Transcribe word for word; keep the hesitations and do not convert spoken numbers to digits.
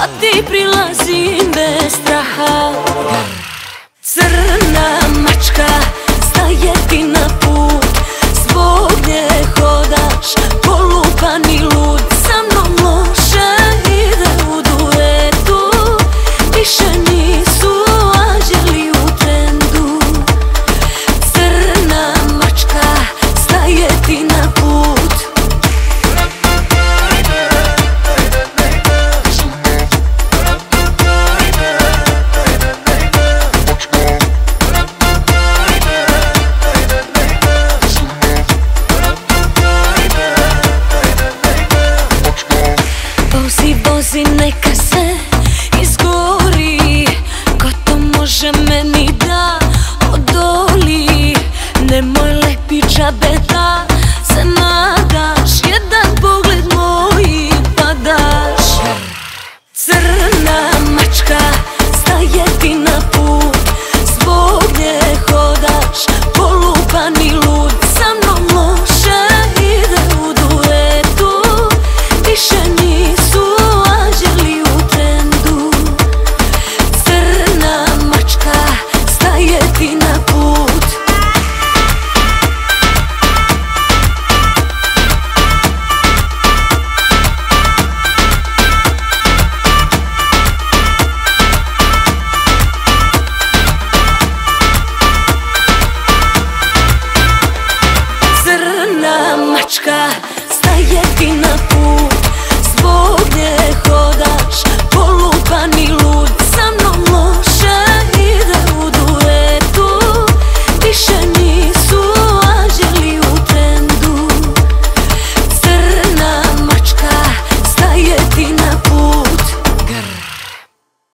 ti prilazim bez straha. Crna mačka staje ti na put, zbog nje hodaš polupan i lud. Sa mnom loše ide u duetu, više nisu anđeli u trendu. Crna mačka staje ti na put. Vozi, neka se izgori, ko to može meni da odoli. Nemoj lepi džabe da